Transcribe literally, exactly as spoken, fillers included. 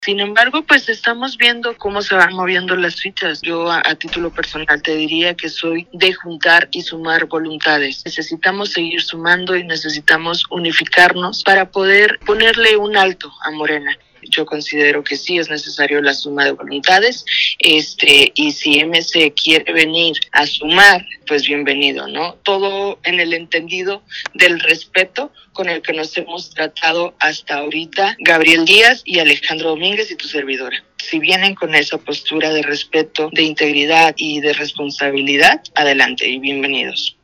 Sin embargo, pues estamos viendo cómo se van moviendo las fichas. Yo a, a título personal te diría que soy de juntar y sumar voluntades. Necesitamos seguir sumando y necesitamos unificarnos para poder ponerle un alto a Morena. Yo considero que sí es necesario la suma de voluntades, este, y si M C quiere venir a sumar, pues bienvenido, ¿no? Todo en el entendido del respeto con el que nos hemos tratado hasta ahorita, Gabriel Díaz y Alejandro Domínguez y tu servidora. Si vienen con esa postura de respeto, de integridad y de responsabilidad, adelante y bienvenidos.